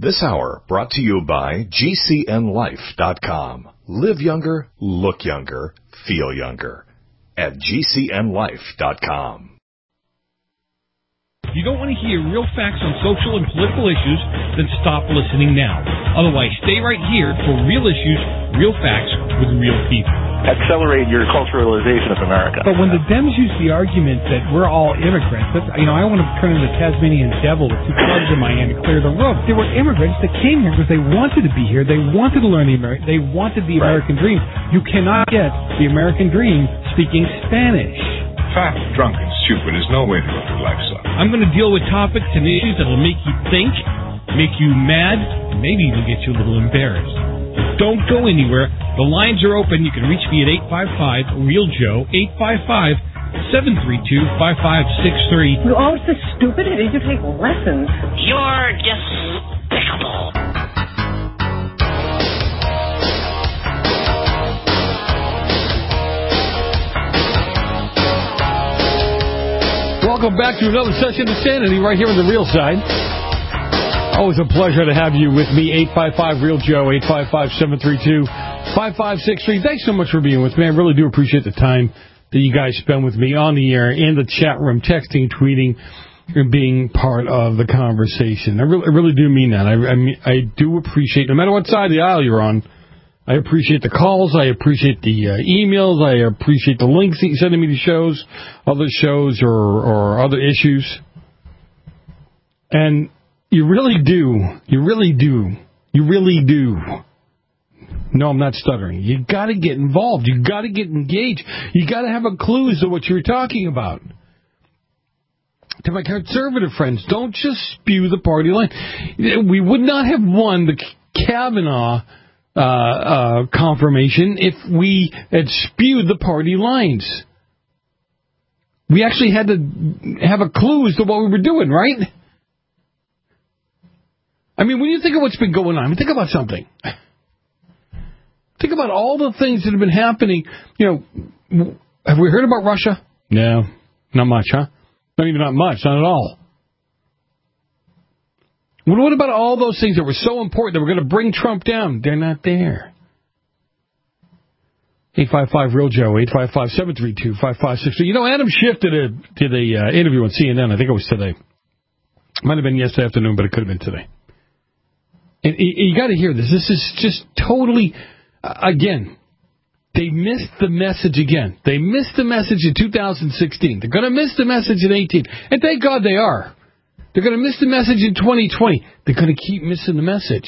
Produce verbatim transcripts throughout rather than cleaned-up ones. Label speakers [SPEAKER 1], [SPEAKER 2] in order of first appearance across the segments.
[SPEAKER 1] This hour brought to you by G C N life dot com. Live younger, look younger, feel younger. At G C N life dot com.
[SPEAKER 2] You don't want to hear real facts on social and political issues? Then stop listening now. Otherwise, stay right here for real issues, real facts with real people.
[SPEAKER 3] Accelerate your culturalization of America.
[SPEAKER 4] But when the Dems use the argument that we're all immigrants, that's, you know, I want to turn into the Tasmanian devil with two clubs in my hand to clear the road. There were immigrants that came here because they wanted to be here. They wanted to learn the American. They wanted the American dream. You cannot get the American dream speaking Spanish.
[SPEAKER 5] Fat, drunk, and stupid is no way to live your life, son.
[SPEAKER 2] I'm going to deal with topics and issues that will make you think, make you mad, and maybe even get you a little embarrassed. Don't go anywhere. The lines are open. You can reach me at eight five five, real Joe, eight five five, seven three two, five five six three.
[SPEAKER 6] You're always so stupid. I need to take lessons.
[SPEAKER 7] You're despicable.
[SPEAKER 8] Welcome back to another session of Sanity right here on the Real Side. Always a pleasure to have you with me. eight five five, real Joe, eight five five, seven three two, five five six three. Thanks so much for being with me. I really do appreciate the time that you guys spend with me on the air, in the chat room, texting, tweeting, and being part of the conversation. I really, I really do mean that. I, I, mean, I do appreciate, no matter what side of the aisle you're on, I appreciate the calls, I appreciate the uh, emails, I appreciate the links that you're sending me to shows, other shows or, or other issues. And you really do, you really do, you really do. No, I'm not stuttering. You got to get involved. You got to get engaged. You got to have a clue as to what you're talking about. To my conservative friends, don't just spew the party line. We would not have won the Kavanaugh Uh, uh, confirmation if we had spewed the party lines. We actually had to have a clue as to what we were doing, right? I mean, when you think of what's been going on, I mean, think about something. Think about all the things that have been happening. You know, have we heard about Russia? No, not much, huh? Not even not much, not at all. What about all those things that were so important that were going to bring Trump down? They're not there. eight five five, real Joe, eight five five, seven three two, five five six three. You know, Adam Schiff did a, did a uh, interview on C N N. I think it was today. Might have been yesterday afternoon, but it could have been today. And you, you got to hear this. This is just totally, uh, again, they missed the message again. They missed the message in two thousand sixteen. They're going to miss the message in eighteen. And thank God they are. They're going to miss the message in twenty twenty. They're going to keep missing the message.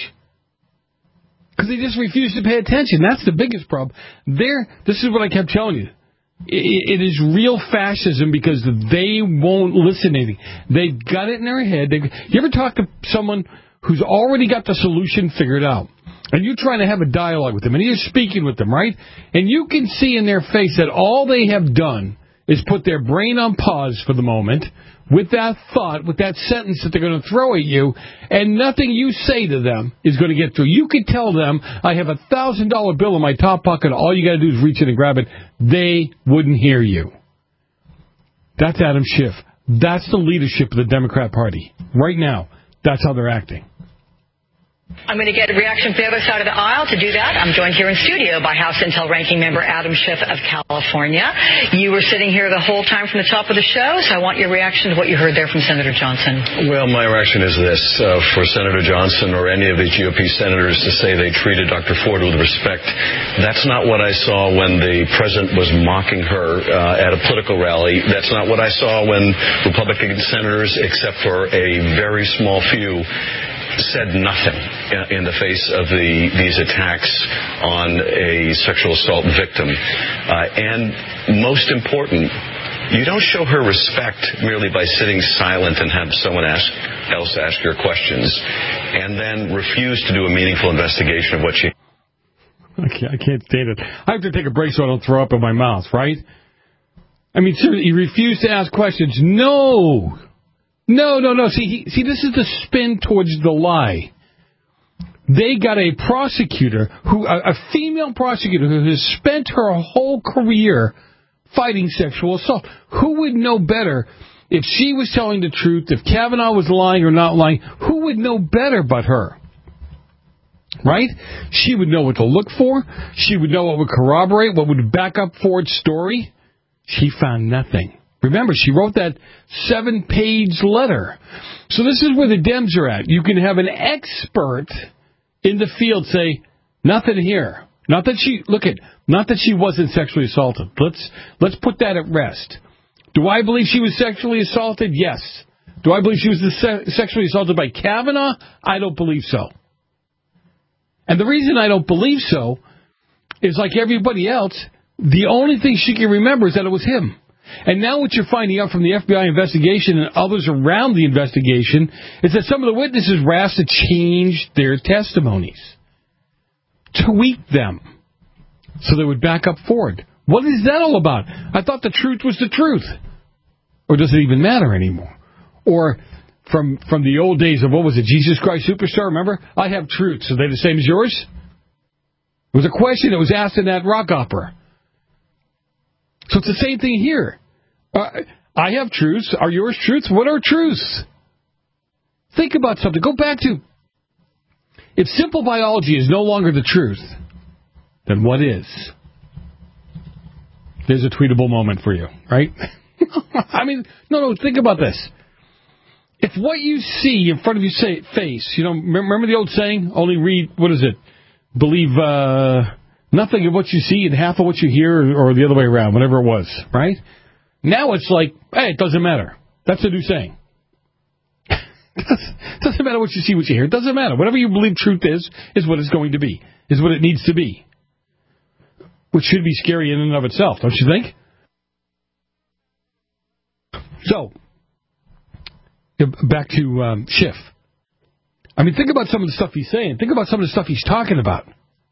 [SPEAKER 8] Because they just refuse to pay attention. That's the biggest problem. They're, this is what I kept telling you. It, it is real fascism because they won't listen to anything. They've got it in their head. They, you ever talk to someone who's already got the solution figured out? And you're trying to have a dialogue with them, and you're speaking with them, right? And you can see in their face that all they have done is put their brain on pause for the moment, with that thought, with that sentence that they're going to throw at you, and nothing you say to them is going to get through. You could tell them, I have a one thousand dollar bill in my top pocket, all you got to do is reach in and grab it. They wouldn't hear you. That's Adam Schiff. That's the leadership of the Democrat Party. Right now, that's how they're acting.
[SPEAKER 9] I'm going to get a reaction from the other side of the aisle. To do that, I'm joined here in studio by House Intel Ranking Member Adam Schiff of California. You were sitting here the whole time from the top of the show, so I want your reaction to what you heard there from Senator Johnson.
[SPEAKER 10] Well, my reaction is this. Uh, for Senator Johnson or any of the G O P senators to say they treated Doctor Ford with respect, that's not what I saw when the president was mocking her uh, at a political rally. That's not what I saw when Republican senators, except for a very small few, said nothing in the face of the these attacks on a sexual assault victim. Uh, and most important, you don't show her respect merely by sitting silent and have someone ask, else ask your questions, and then refuse to do a meaningful investigation of what she...
[SPEAKER 8] I can't, I can't stand it. I have to take a break so I don't throw up in my mouth, right? I mean, seriously, you refuse to ask questions. No! No, no, no. See, he, see, this is the spin towards the lie. They got a prosecutor, who a, a female prosecutor who has spent her whole career fighting sexual assault. Who would know better if she was telling the truth, if Kavanaugh was lying or not lying? Who would know better but her? right? She would know what to look for. She would know what would corroborate, what would back up Ford's story. She found nothing. Remember, she wrote that seven-page letter. So this is where the Dems are at. You can have an expert in the field say, nothing here. Not that she, look at, not that she wasn't sexually assaulted. Let's, let's put that at rest. Do I believe she was sexually assaulted? Yes. Do I believe she was se- sexually assaulted by Kavanaugh? I don't believe so. And the reason I don't believe so is like everybody else, the only thing she can remember is that it was him. And now what you're finding out from the F B I investigation and others around the investigation is that some of the witnesses were asked to change their testimonies. Tweak them so they would back up Ford. What is that all about? I thought the truth was the truth. Or does it even matter anymore? Or from from the old days of, what was it, Jesus Christ Superstar, remember? I have truths. Are they the same as yours? It was a question that was asked in that rock opera. So it's the same thing here. Uh, I have truths. Are yours truths? What are truths? Think about something. Go back to, if simple biology is no longer the truth, then what is? There's a tweetable moment for you, right? I mean, no, no, think about this. If what you see in front of your say, face, you know, remember the old saying, only read, what is it, believe uh, nothing of what you see and half of what you hear, or, or the other way around, whatever it was, right? Now it's like, hey, it doesn't matter. That's a new saying. It doesn't matter what you see, what you hear. It doesn't matter. Whatever you believe truth is, is what it's going to be, is what it needs to be. Which should be scary in and of itself, don't you think? So, back to um, Schiff. I mean, think about some of the stuff he's saying. Think about some of the stuff he's talking about.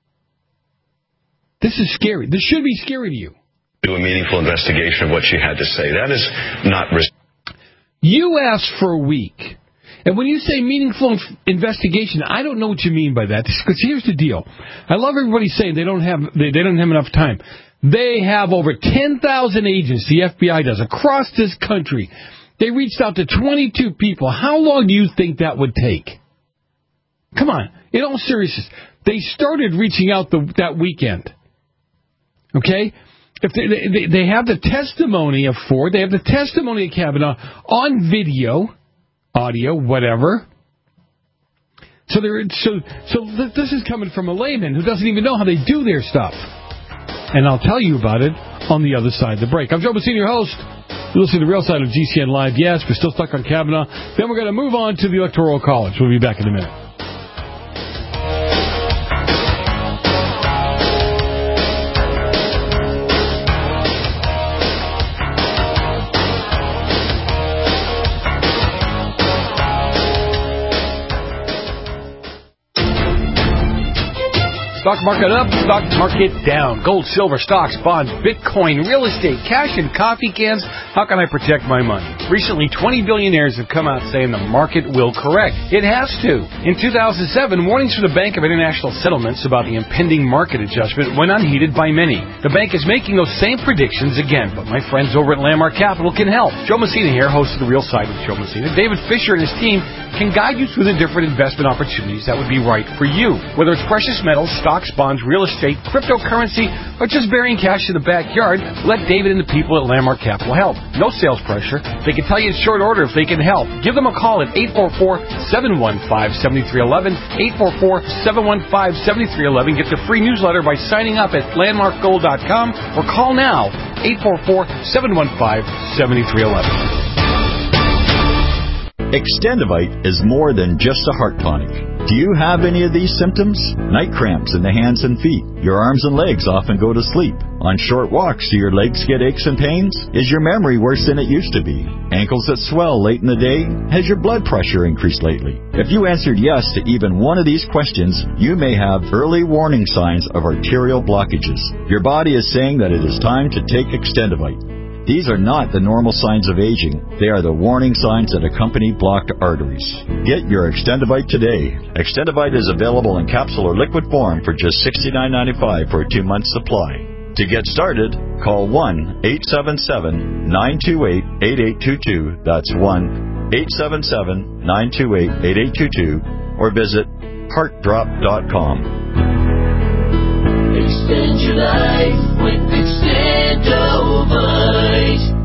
[SPEAKER 8] This is scary. This should be scary to you.
[SPEAKER 10] Do a meaningful investigation of what she had to say. That is not... Res-
[SPEAKER 8] you asked for a week. And when you say meaningful investigation, I don't know what you mean by that. Because here's the deal. I love everybody saying they don't have they, they don't have enough time. They have over ten thousand agents, the F B I does, across this country. They reached out to twenty-two people. How long do you think that would take? Come on. In all seriousness, they started reaching out the, that weekend. Okay? If they, they, they have the testimony of Ford, they have the testimony of Kavanaugh on video, audio, whatever. So they're so so this is coming from a layman who doesn't even know how they do their stuff. And I'll tell you about it on the other side of the break. I'm Joe Messina, your host. You're listening to the real side of G C N Live. Yes, we're still stuck on Kavanaugh. Then we're going to move on to the Electoral College. We'll be back in a minute. Stock market up, stock market down. Gold, silver, stocks, bonds, Bitcoin, real estate, cash, and coffee cans. How can I protect my money? Recently, twenty billionaires have come out saying the market will correct. It has to. In two thousand seven, warnings from the Bank of International Settlements about the impending market adjustment went unheeded by many. The bank is making those same predictions again, but my friends over at Landmark Capital can help. Joe Messina here, host of The Real Side with Joe Messina. David Fisher and his team can guide you through the different investment opportunities that would be right for you. Whether it's precious metals, stocks, bonds, real estate, cryptocurrency, or just burying cash in the backyard, let David and the people at Landmark Capital help. No sales pressure. They can tell you in short order if they can help. Give them a call at eight four four, seven one five, seven three one one, eight four four, seven one five, seven three one one. Get the free newsletter by signing up at landmark gold dot com or call now, eight four four, seven one five, seven three one one.
[SPEAKER 11] Extendivite is more than just a heart tonic. Do you have any of these symptoms? Night cramps in the hands and feet. Your arms and legs often go to sleep. On short walks, do your legs get aches and pains? Is your memory worse than it used to be? Ankles that swell late in the day? Has your blood pressure increased lately? If you answered yes to even one of these questions, you may have early warning signs of arterial blockages. Your body is saying that it is time to take Extendivite. These are not the normal signs of aging. They are the warning signs that accompany blocked arteries. Get your Extendivite today. Extendivite is available in capsule or liquid form for just sixty-nine ninety-five for a two-month supply. To get started, call one eight seven seven, nine two eight, eight eight two two. That's one eight seven seven, nine two eight, eight eight two two. Or visit heart drop dot com.
[SPEAKER 12] Extend your life with Extendovite.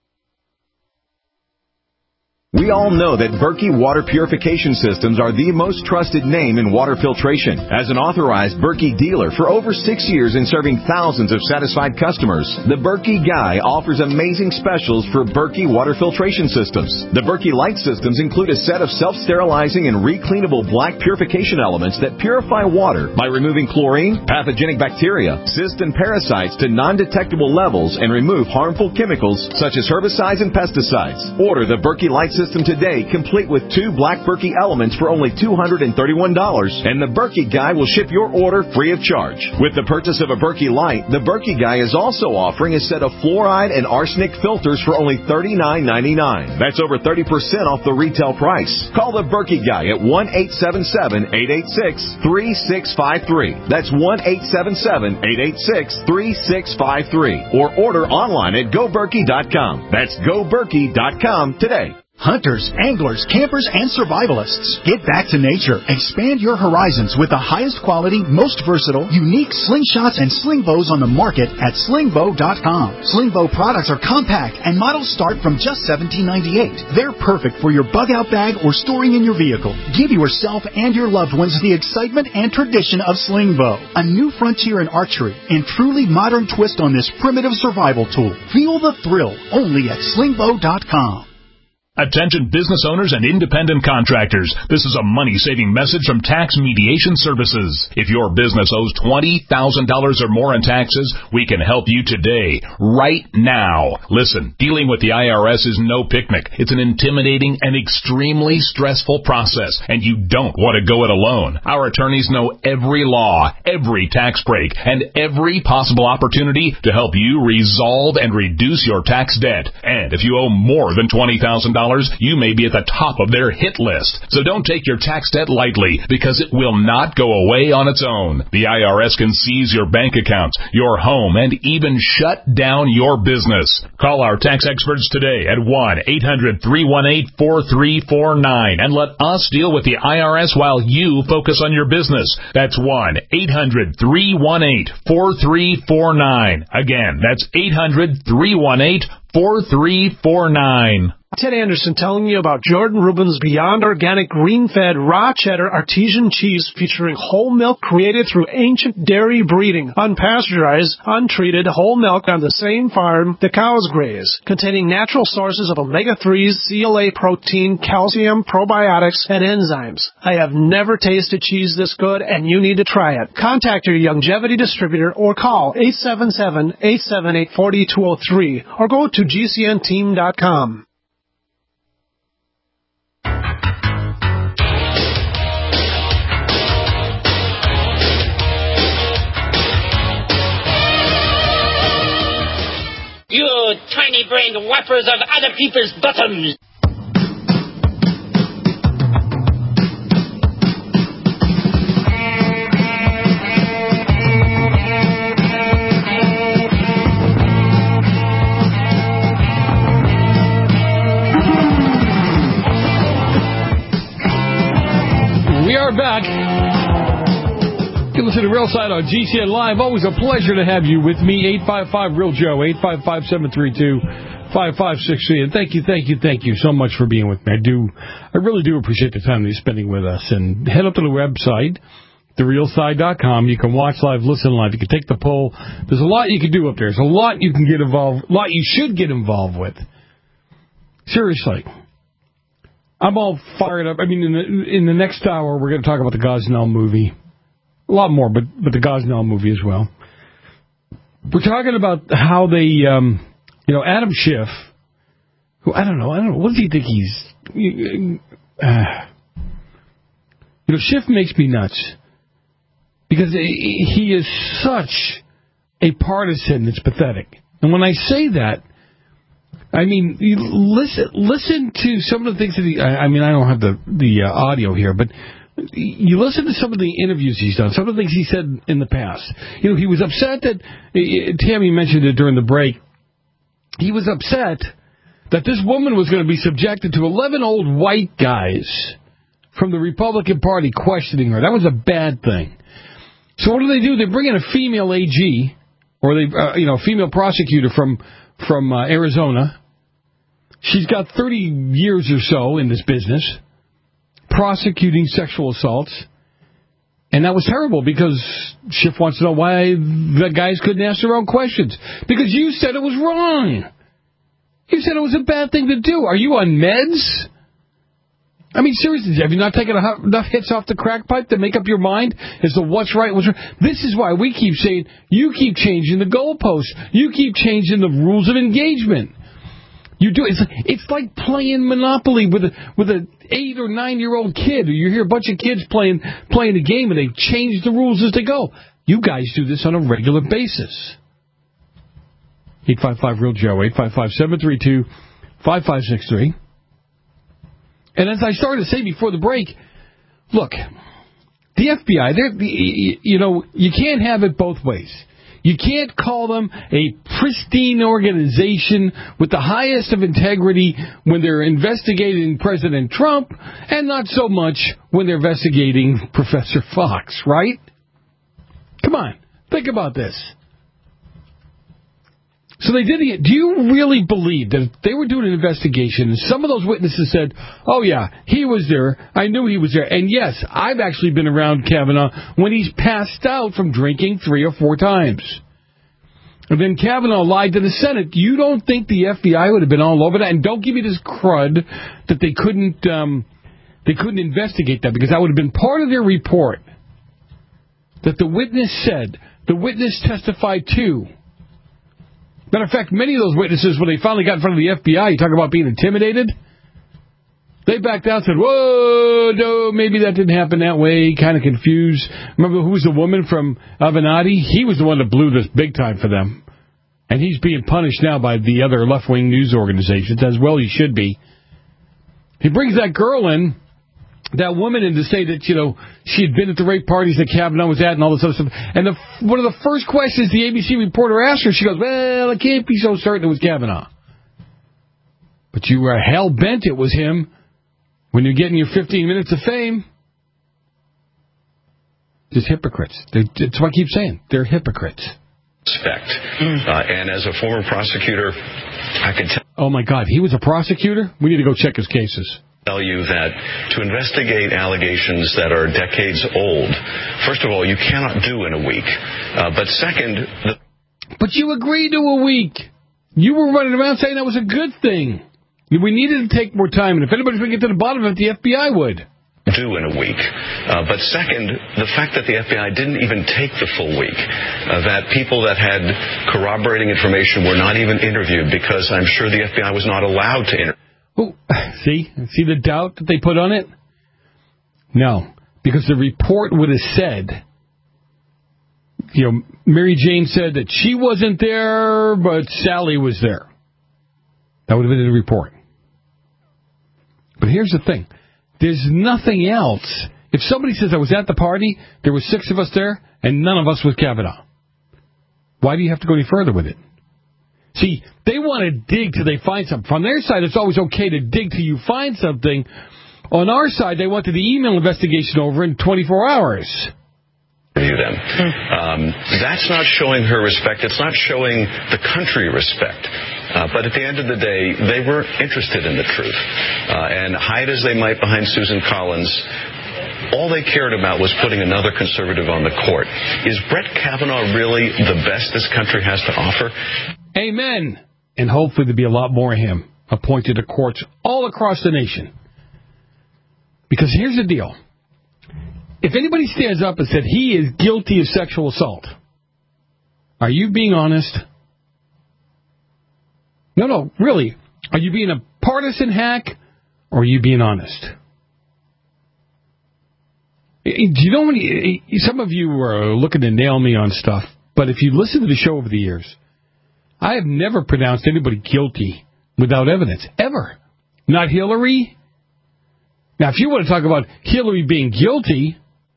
[SPEAKER 13] We all know that Berkey Water Purification Systems are the most trusted name in water filtration. As an authorized Berkey dealer for over six years and serving thousands of satisfied customers, the Berkey Guy offers amazing specials for Berkey Water Filtration Systems. The Berkey Light Systems include a set of self-sterilizing and recleanable black purification elements that purify water by removing chlorine, pathogenic bacteria, cysts, and parasites to non-detectable levels and remove harmful chemicals such as herbicides and pesticides. Order the Berkey Light System today, complete with two black Berkey elements for only two hundred thirty-one dollars, and the Berkey Guy will ship your order free of charge. With the purchase of a Berkey Light, the Berkey Guy is also offering a set of fluoride and arsenic filters for only thirty-nine ninety-nine. That's over thirty percent off the retail price. Call the Berkey Guy at one eight seven seven, eight eight six, three six five three. That's one eight seven seven, eight eight six, three six five three. Or order online at go berkey dot com. That's go berkey dot com today.
[SPEAKER 14] Hunters, anglers, campers, and survivalists. Get back to nature. Expand your horizons with the highest quality, most versatile, unique slingshots and sling bows on the market at sling bow dot com. Sling bow products are compact and models start from just seventeen ninety-eight. They're perfect for your bug-out bag or storing in your vehicle. Give yourself and your loved ones the excitement and tradition of sling bow. A new frontier in archery and truly modern twist on this primitive survival tool. Feel the thrill only at sling bow dot com.
[SPEAKER 15] Attention business owners and independent contractors. This is a money-saving message from Tax Mediation Services. If your business owes twenty thousand dollars or more in taxes, we can help you today, right now. Listen, dealing with the I R S is no picnic. It's an intimidating and extremely stressful process, and you don't want to go it alone. Our attorneys know every law, every tax break, and every possible opportunity to help you resolve and reduce your tax debt. And if you owe more than twenty thousand dollars, you may be at the top of their hit list. So don't take your tax debt lightly, because it will not go away on its own. The I R S can seize your bank accounts, your home, and even shut down your business. Call our tax experts today at one eight hundred, three one eight, four three four nine and let us deal with the I R S while you focus on your business. That's one eight hundred, three one eight, four three four nine. Again, that's eight hundred, three one eight, four three four nine.
[SPEAKER 16] Ted Anderson telling you about Jordan Rubin's Beyond Organic Green-Fed Raw Cheddar Artesian Cheese featuring whole milk created through ancient dairy breeding, unpasteurized, untreated whole milk on the same farm the cows graze, containing natural sources of omega threes, C L A protein, calcium, probiotics, and enzymes. I have never tasted cheese this good, and you need to try it. Contact your Youngevity distributor or call eight seven seven, eight seven eight, four two zero three or go to G C N team dot com.
[SPEAKER 7] You tiny-brained whappers of other people's bottoms!
[SPEAKER 8] We are back. You listen to Real Side on G C N Live. Always a pleasure to have you with me. eight five five, real Joe, eight five five, seven three two, five five six three. And thank you, thank you, thank you so much for being with me. I do, I really do appreciate the time that you're spending with us. And head up to the website, the real side dot com. You can watch live, listen live. You can take the poll. There's a lot you can do up there. There's a lot you can get involved, a lot you should get involved with. Seriously. I'm all fired up. I mean, in the, in the next hour, we're going to talk about the Gosnell movie. A lot more, but but the Gosnell movie as well. We're talking about how they, um, you know, Adam Schiff, who, I don't know, I don't know, what does he think he's, uh, you know, Schiff makes me nuts. Because he is such a partisan, it's pathetic. And when I say that, I mean, you listen listen to some of the things that he, I, I mean, I don't have the, the uh, audio here, but you listen to some of the interviews he's done, some of the things he said in the past. You know, he was upset that, uh, Tammy mentioned it during the break, he was upset that this woman was going to be subjected to eleven old white guys from the Republican Party questioning her. That was a bad thing. So what do they do? They bring in a female A G, or they, uh, you know, a female prosecutor from from uh, Arizona. She's got thirty years or so in this business, prosecuting sexual assaults. And that was terrible because Schiff wants to know why the guys couldn't ask their own questions. Because you said it was wrong. You said it was a bad thing to do. Are you on meds? I mean, seriously, have you not taken enough hits off the crack pipe to make up your mind as to what's right, what's wrong? This is why we keep saying, you keep changing the goalposts. You keep changing the rules of engagement. You do. It's, it's like playing Monopoly with a with an eight or nine year old kid. You hear a bunch of kids playing playing a game and they change the rules as they go. You guys do this on a regular basis. eight five five real Joe, eight five five, seven three two, five five six three. And as I started to say before the break, look, the F B I, they're, you know, you can't have it both ways. You can't call them a pristine organization with the highest of integrity when they're investigating President Trump, and not so much when they're investigating Professor Fox, right? Come on, think about this. So they did it. Do you really believe that if they were doing an investigation and some of those witnesses said, oh, yeah, he was there, I knew he was there, and yes, I've actually been around Kavanaugh when he's passed out from drinking three or four times. And then Kavanaugh lied to the Senate. You don't think the F B I would have been all over that? And don't give me this crud that they couldn't, um, they couldn't investigate that, because that would have been part of their report that the witness said, the witness testified to. Matter of fact, many of those witnesses, when they finally got in front of the F B I, you talk about being intimidated, they backed out and said, whoa, no, maybe that didn't happen that way, kind of confused. Remember who was the woman from Avenatti? He was the one that blew this big time for them. And he's being punished now by the other left-wing news organizations, as well he should be. He brings that girl in, that woman in, to say that, you know, she had been at the rape parties that Kavanaugh was at and all this other stuff. And the, one of the first questions the A B C reporter asked her, she goes, well, I can't be so certain it was Kavanaugh. But you were hell-bent it was him when you're getting your fifteen minutes of fame. Just hypocrites. They're, that's what I keep saying. They're hypocrites.
[SPEAKER 10] Respect. Uh, and as a former prosecutor, I can tell...
[SPEAKER 8] Oh, my God. He was a prosecutor? We need to go check his cases.
[SPEAKER 10] Tell you that to investigate allegations that are decades old, first of all, you cannot do in a week. Uh, but second... The
[SPEAKER 8] but you agreed to a week. You were running around saying that was a good thing. We needed to take more time, and if anybody's going to get to the bottom of it, the F B I would.
[SPEAKER 10] Do in a week. Uh, but second, the fact that the F B I didn't even take the full week, uh, that people that had corroborating information were not even interviewed, because I'm sure the F B I was not allowed to interview.
[SPEAKER 8] Oh, see? See the doubt that they put on it? No, because the report would have said, you know, Mary Jane said that she wasn't there, but Sally was there. That would have been in the report. But here's the thing. There's nothing else. If somebody says I was at the party, there were six of us there, and none of us was Kavanaugh. Why do you have to go any further with it? See, they want to dig till they find something. From their side, it's always okay to dig till you find something. On our side, they wanted the email investigation over in twenty-four hours.
[SPEAKER 10] Them. Um, that's not showing her respect. It's not showing the country respect. Uh, but at the end of the day, they were interested in the truth. Uh, and hide as they might behind Susan Collins, all they cared about was putting another conservative on the court. Is Brett Kavanaugh really the best this country has to offer?
[SPEAKER 8] Amen. And hopefully there'll be a lot more of him appointed to courts all across the nation. Because here's the deal. If anybody stands up and said he is guilty of sexual assault, are you being honest? No, no, really. Are you being a partisan hack, or are you being honest? Do you know when some of you are looking to nail me on stuff, but if you listen to the show over the years, I have never pronounced anybody guilty without evidence, ever. Not Hillary. Now, if you want to talk about Hillary being guilty,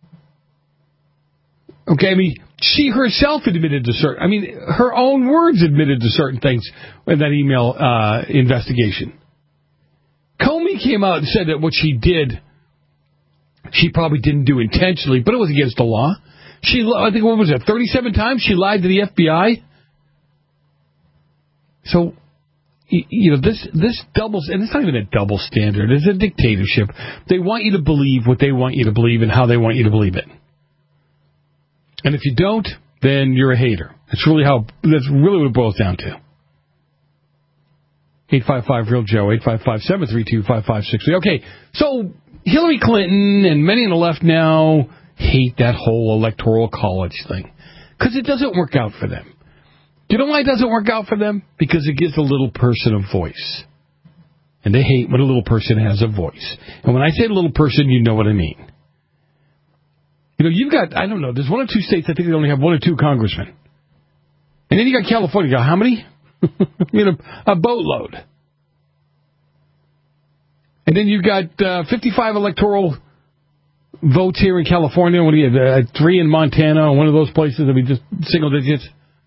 [SPEAKER 8] okay, I mean, she herself admitted to certain, I mean, her own words admitted to certain things in that email uh, investigation. Comey came out and said that what she did she probably didn't do intentionally, but it was against the law. She, I think, what was it, thirty-seven times she lied to the F B I? So, you know, this this doubles, and it's not even a double standard, it's a dictatorship. They want you to believe what they want you to believe and how they want you to believe it. And if you don't, then you're a hater. That's really how, that's really what it boils down to. eight five five real Joe, eight five five, seven three two, five five six three. Okay, so Hillary Clinton and many on the left now hate that whole electoral college thing because it doesn't work out for them. Do you know why it doesn't work out for them? Because it gives a little person a voice. And they hate when a little person has a voice. And when I say little person, you know what I mean. You know, you've got, I don't know, there's one or two states, I think they only have one or two congressmen. And then you got California. You got how many? You know, a boatload. And then you've got uh, fifty-five electoral votes here in California. What do you have? Uh, three in Montana, one of those places that be just single digits.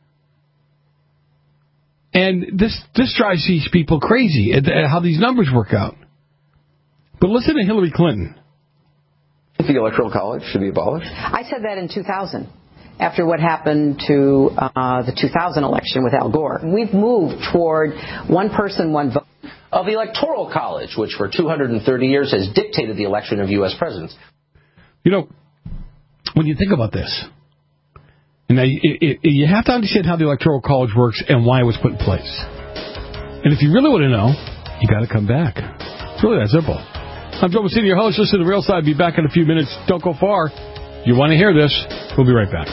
[SPEAKER 8] And this this drives these people crazy, at, at how these numbers work out. But listen to Hillary Clinton.
[SPEAKER 17] I think the Electoral College should be abolished.
[SPEAKER 6] I said that in two thousand. After what happened to uh, the two thousand election with Al Gore. We've moved toward one person, one vote.
[SPEAKER 18] Of the Electoral College, which for two hundred thirty years has dictated the election of U S presidents.
[SPEAKER 8] You know, when you think about this, and it, it, it, you have to understand how the Electoral College works and why it was put in place. And if you really want to know, you got to come back. It's really that simple. I'm Joe Messina, your host. Listen to The Real Side. Be back in a few minutes. Don't go far. You want to hear this? We'll be right back.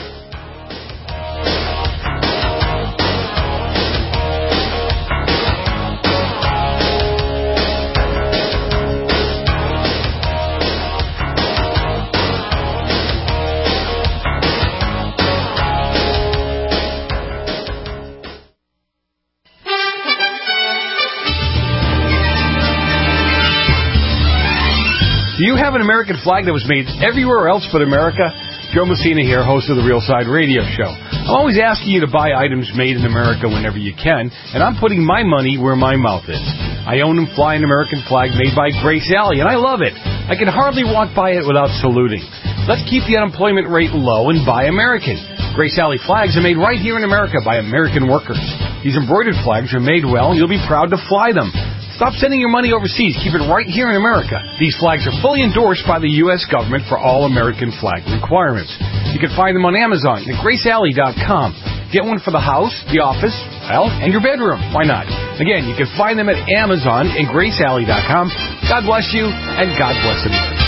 [SPEAKER 8] Do you have an American flag that was made everywhere else but America? Joe Messina here, host of the Real Side Radio Show. I'm always asking you to buy items made in America whenever you can, and I'm putting my money where my mouth is. I own and fly an American flag made by Grace Alley, and I love it. I can hardly walk by it without saluting. Let's keep the unemployment rate low and buy American. Grace Alley flags are made right here in America by American workers. These embroidered flags are made well, and you'll be proud to fly them. Stop sending your money overseas. Keep it right here in America. These flags are fully endorsed by the U S government for all American flag requirements. You can find them on Amazon at grace alley dot com. Get one for the house, the office, well, and your bedroom. Why not? Again, you can find them at Amazon and grace alley dot com. God bless you, and God bless America.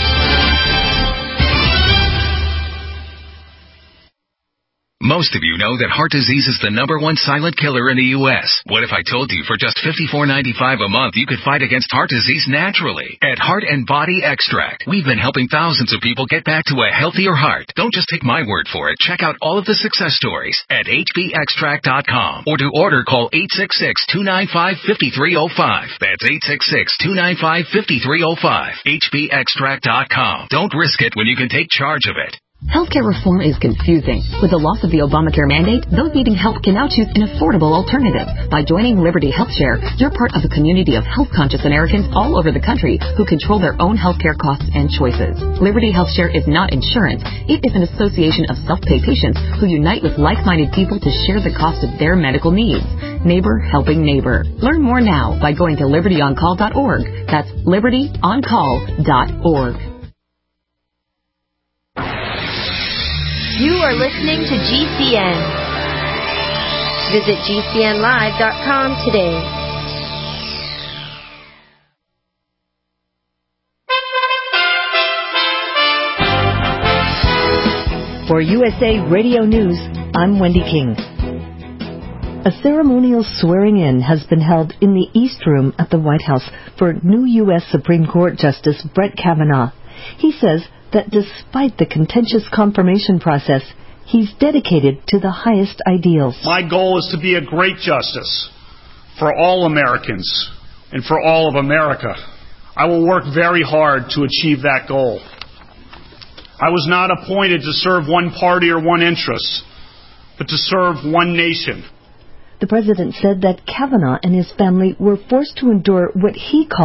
[SPEAKER 19] Most of you know that heart disease is the number one silent killer in the U S What if I told you for just fifty-four ninety-five a month you could fight against heart disease naturally? At Heart and Body Extract, we've been helping thousands of people get back to a healthier heart. Don't just take my word for it. Check out all of the success stories at h b extract dot com. Or to order, call eight six six, two nine five, five three zero five. That's eight six six, two nine five, five three zero five. h b extract dot com. Don't risk it when you can take charge of it.
[SPEAKER 20] Healthcare reform is confusing. With the loss of the Obamacare mandate, those needing help can now choose an affordable alternative. By joining Liberty HealthShare, you're part of a community of health-conscious Americans all over the country who control their own healthcare costs and choices. Liberty HealthShare is not insurance. It is an association of self-pay patients who unite with like-minded people to share the cost of their medical needs. Neighbor helping neighbor. Learn more now by going to liberty on call dot org. That's liberty on call dot org.
[SPEAKER 21] You are listening to G C N. Visit G C N live dot com today.
[SPEAKER 22] For U S A Radio News, I'm Wendy King. A ceremonial swearing-in has been held in the East Room at the White House for new U S Supreme Court Justice Brett Kavanaugh. He says that despite the contentious confirmation process, he's dedicated to the highest ideals.
[SPEAKER 23] My goal is to be a great justice for all Americans and for all of America. I will work very hard to achieve that goal. I was not appointed to serve one party or one interest, but to serve one nation.
[SPEAKER 22] The president said that Kavanaugh and his family were forced to endure what he called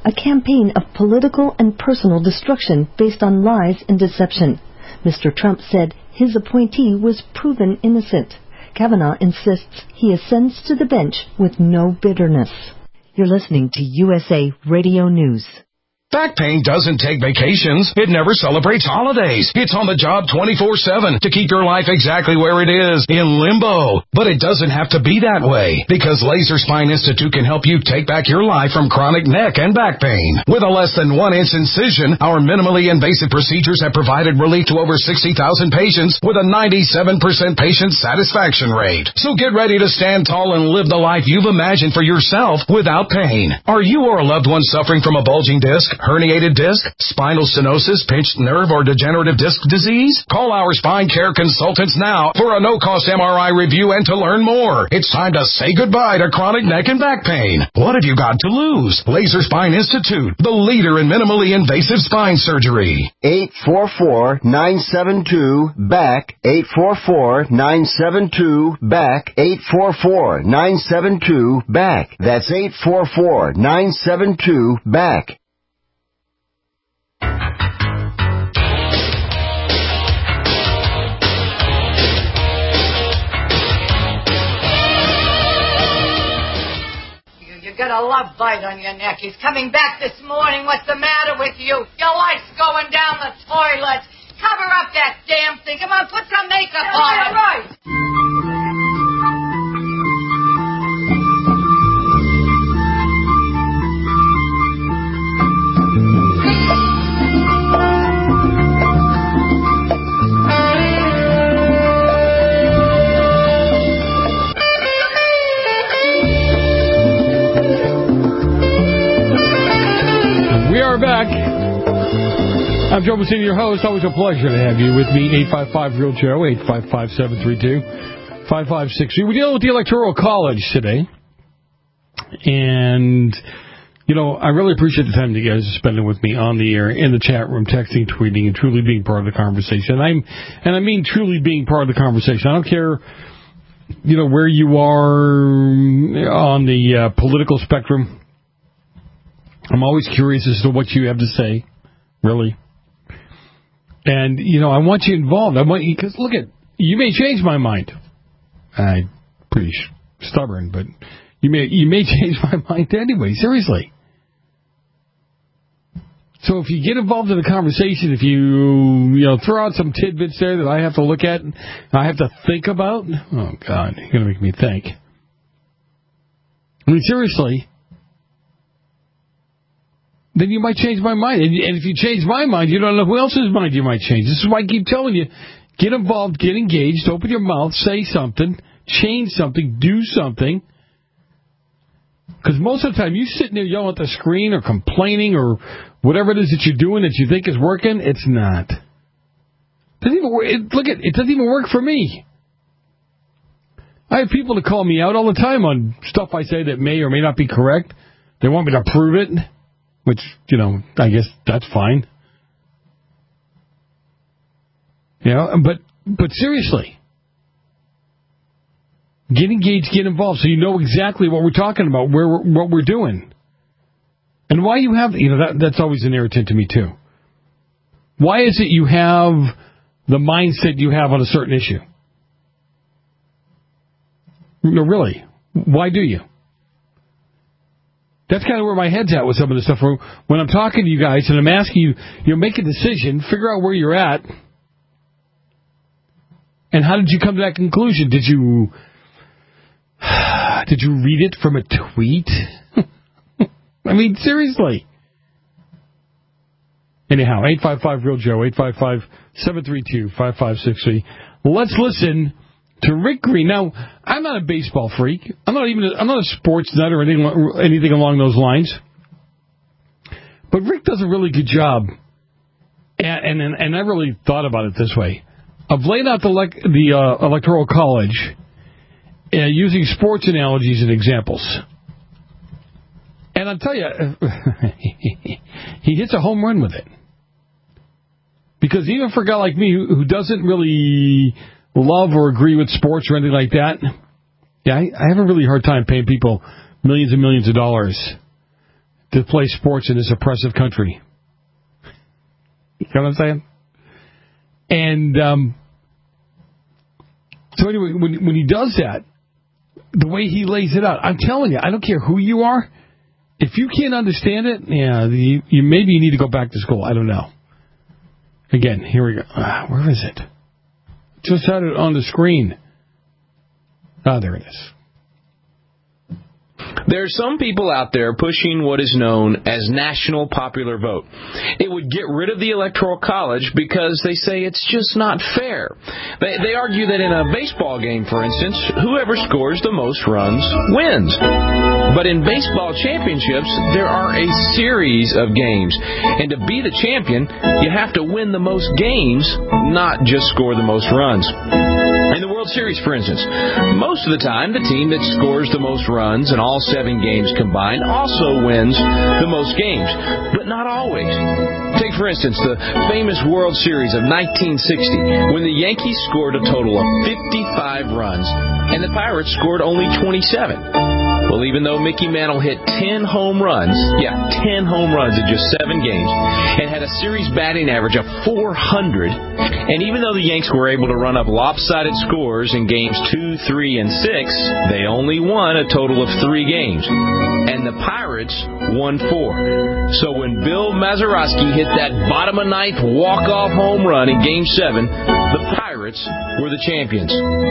[SPEAKER 22] a campaign of political and personal destruction based on lies and deception. Mister Trump said his appointee was proven innocent. Kavanaugh insists he ascends to the bench with no bitterness. You're listening to U S A Radio News.
[SPEAKER 1] Back pain doesn't take vacations. It never celebrates holidays. It's on the job twenty-four seven to keep your life exactly where it is, in limbo. But it doesn't have to be that way, because Laser Spine Institute can help you take back your life from chronic neck and back pain. With a less than one inch incision, our minimally invasive procedures have provided relief to over sixty thousand patients with a ninety-seven percent patient satisfaction rate. So get ready to stand tall and live the life you've imagined for yourself without pain. Are you or a loved one suffering from a bulging disc, herniated disc, spinal stenosis, pinched nerve, or degenerative disc disease? Call our spine care consultants now for a no-cost M R I review and to learn more. It's time to say goodbye to chronic neck and back pain. What have you got to lose? Laser Spine Institute, the leader in minimally invasive spine surgery.
[SPEAKER 3] eight four four, nine seven two, B A C, eight four four, nine seven two, B A C, eight four four, nine seven two, B A C. That's eight four four, nine seven two, B A C.
[SPEAKER 4] You got a love bite on your neck. He's coming back this morning. What's the matter with you? Your life's going down the toilet. Cover up that damn thing. Come on, put some makeup on it. Right.
[SPEAKER 8] Back. I'm Joe Messina, your host. Always a pleasure to have you with me. eight five five real Joe, eight five five, seven three two, five five six three. We're dealing with the Electoral College today. And, you know, I really appreciate the time you guys are spending with me on the air, in the chat room, texting, tweeting, and truly being part of the conversation. I'm, and I mean truly being part of the conversation. I don't care, you know, where you are on the uh, political spectrum. I'm always curious as to what you have to say, really. And, you know, I want you involved. I want you, because look at, you may change my mind. I'm pretty stubborn, but you may you may change my mind anyway, seriously. So if you get involved in the conversation, if you, you know, throw out some tidbits there that I have to look at, and I have to think about, oh, God, you're going to make me think. I mean, seriously. Then you might change my mind. And, and if you change my mind, you don't know who else's mind you might change. This is why I keep telling you, get involved, get engaged, open your mouth, say something, change something, do something. Because most of the time, you sitting there yelling at the screen or complaining or whatever it is that you're doing that you think is working, it's not. It doesn't even work. It, look, at it doesn't even work for me. I have people to call me out all the time on stuff I say that may or may not be correct. They want me to prove it. Which, you know, I guess that's fine. You know, but but seriously, get engaged, get involved, so you know exactly what we're talking about, where we're, what we're doing, and why you have. You know, that that's always an irritant to me too. Why is it you have the mindset you have on a certain issue? No, really, why do you? That's kind of where my head's at with some of the stuff. When I'm talking to you guys and I'm asking you, you know, make a decision, figure out where you're at, and how did you come to that conclusion? Did you did you read it from a tweet? I mean, seriously. Anyhow, eight five five real Joe, eight five five, seven three two, five five six three. Let's listen to Rick Green. Now, I'm not a baseball freak. I'm not even. A, I'm not a sports nut or anything, anything along those lines. But Rick does a really good job, and and, and I really thought about it this way, of laying out the the uh, Electoral College, uh, using sports analogies and examples. And I'll tell you, he hits a home run with it. Because even for a guy like me who, who doesn't really love or agree with sports or anything like that, yeah, I, I have a really hard time paying people millions and millions of dollars to play sports in this oppressive country. You know what I'm saying? And um, so anyway, when when he does that, the way he lays it out, I'm telling you, I don't care who you are. If you can't understand it, yeah, you, you maybe you need to go back to school. I don't know. Again, here we go. Uh, where is it? Just had it on the screen. Ah, oh, there it is.
[SPEAKER 2] There are some people out there pushing what is known as national popular vote. It would get rid of the Electoral College because they say it's just not fair. They, they argue that in a baseball game, for instance, whoever scores the most runs wins. But in baseball championships, there are a series of games. And to be the champion, you have to win the most games, not just score the most runs. In the World Series, for instance, most of the time, the team that scores the most runs in all seven games combined also wins the most games, but not always. Take, for instance, the famous World Series of nineteen sixty, when the Yankees scored a total of fifty-five runs, and the Pirates scored only twenty-seven. Well, even though Mickey Mantle hit ten home runs, yeah, ten home runs in just seven games, and had a series batting average of four hundred, and even though the Yanks were able to run up lopsided scores in games two, three, and six, they only won a total of three games. And the Pirates won four. So when Bill Mazeroski hit that bottom-of-ninth walk-off home run in Game seven, the Pirates were the champions.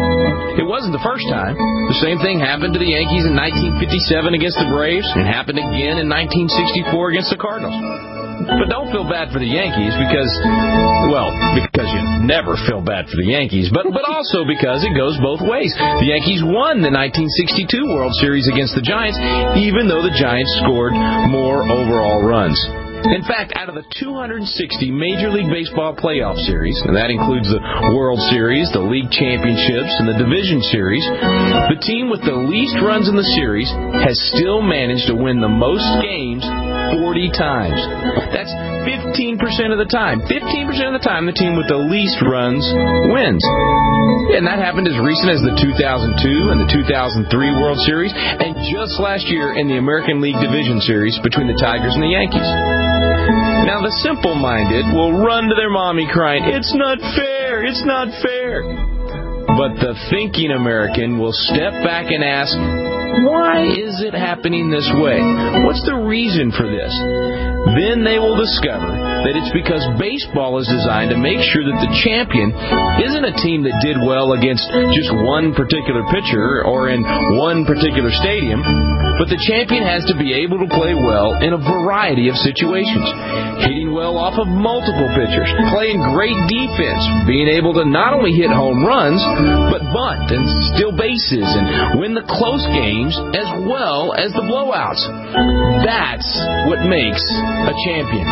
[SPEAKER 2] It wasn't the first time. The same thing happened to the Yankees in nineteen fifty-seven against the Braves, and happened again in nineteen sixty-four against the Cardinals. But don't feel bad for the Yankees because, well, because you never feel bad for the Yankees, but but also because it goes both ways. The Yankees won the nineteen sixty-two World Series against the Giants, even though the Giants scored more overall runs. In fact, out of the two hundred sixty Major League Baseball playoff series, and that includes the World Series, the League Championships, and the Division Series, the team with the least runs in the series has still managed to win the most games forty times. That's fifteen percent of the time. fifteen percent of the time, the team with the least runs wins. And that happened as recent as the two thousand two and the two thousand three World Series, and just last year in the American League Division Series between the Tigers and the Yankees. Now, the simple-minded will run to their mommy crying, "It's not fair, it's not fair." But the thinking American will step back and ask, why is it happening this way? What's the reason for this? Then they will discover that it's because baseball is designed to make sure that the champion isn't a team that did well against just one particular pitcher or in one particular stadium, but the champion has to be able to play well in a variety of situations, hitting well off of multiple pitchers, playing great defense, being able to not only hit home runs, but bunt and steal bases and win the close games as well as the blowouts. That's what makes a champion.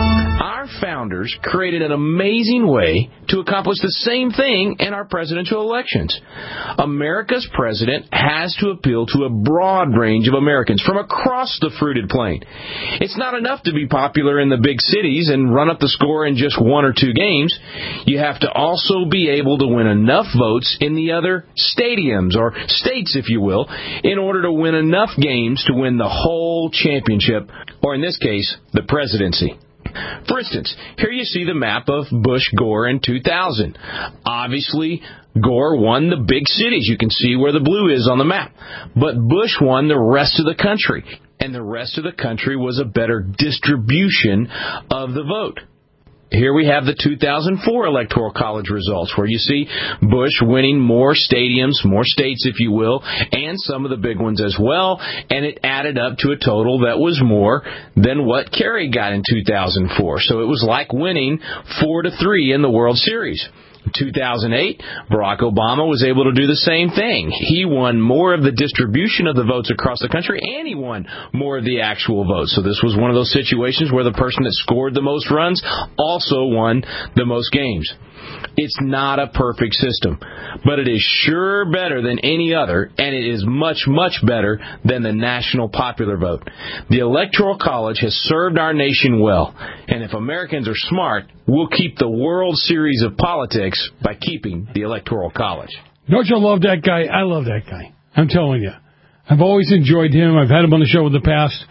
[SPEAKER 2] Our founders created an amazing way to accomplish the same thing in our presidential elections. America's president has to appeal to a broad range of Americans from across the fruited plain. It's not enough to be popular in the big cities and run up the score in just one or two games. You have to also be able to win enough votes in the other stadiums, or states, if you will, in order to win enough games to win the whole championship, or in this case, the presidency. For instance, here you see the map of Bush-Gore in two thousand. Obviously, Gore won the big cities. You can see where the blue is on the map. But Bush won the rest of the country. And the rest of the country was a better distribution of the vote. Here we have the two thousand four Electoral College results, where you see Bush winning more stadiums, more states, if you will, and some of the big ones as well, and it added up to a total that was more than what Kerry got in two thousand four. So it was like winning four to three in the World Series. In two thousand eight, Barack Obama was able to do the same thing. He won more of the distribution of the votes across the country, and he won more of the actual votes. So this was one of those situations where the person that scored the most runs also won the most games. It's not a perfect system, but it is sure better than any other, and it is much, much better than the national popular vote. The Electoral College has served our nation well, and if Americans are smart, we'll keep the World Series of politics by keeping the Electoral College.
[SPEAKER 8] Don't you love that guy? I love that guy. I'm telling you. I've always enjoyed him. I've had him on the show in the past.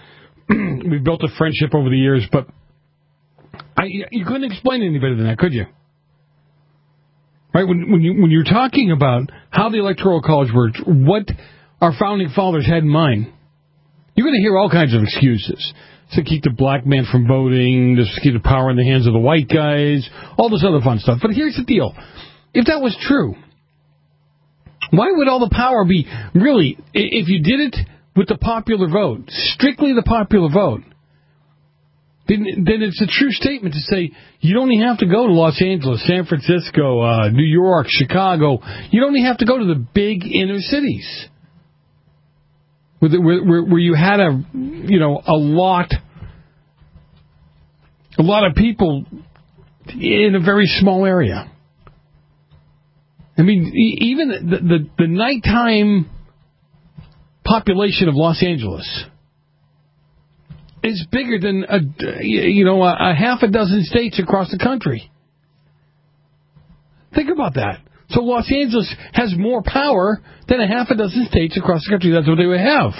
[SPEAKER 8] we've built a friendship over the years, but I, you couldn't explain it any better than that, could you? Right? When, when, you, when you're talking about how the Electoral College works, what our founding fathers had in mind, you're going to hear all kinds of excuses. To keep the black man from voting, to keep the power in the hands of the white guys, all this other fun stuff. But here's the deal. If that was true, why would all the power be, really, if you did it with the popular vote, strictly the popular vote, then, then it's a true statement to say you don't even have to go to Los Angeles, San Francisco, uh, New York, Chicago. You don't even have to go to the big inner cities. Where, where, where you had a, you know, a lot, a lot of people in a very small area. I mean, even the, the, the nighttime population of Los Angeles is bigger than a, you know, a, a half a dozen states across the country. Think about that. So Los Angeles has more power than a half a dozen states across the country. That's what they would have.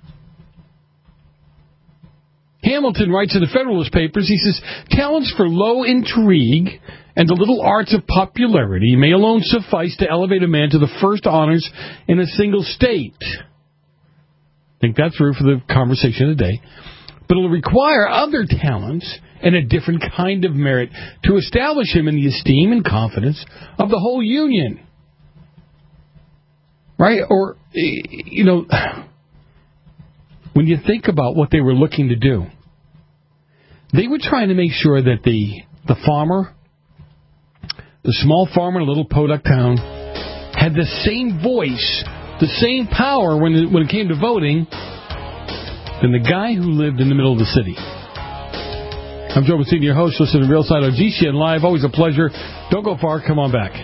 [SPEAKER 8] Hamilton writes in the Federalist Papers, he says, talents for low intrigue and the little arts of popularity may alone suffice to elevate a man to the first honors in a single state. I think that's true for the conversation today. But it'll require other talents and a different kind of merit to establish him in the esteem and confidence of the whole Union. Right? Or, you know, when you think about what they were looking to do, they were trying to make sure that the the farmer, the small farmer in a little podunk town, had the same voice, the same power when it, when it came to voting than the guy who lived in the middle of the city. I'm Joe Messina, your host. Listen to Real Side on G C N Live. Always a pleasure. Don't go far. Come on back.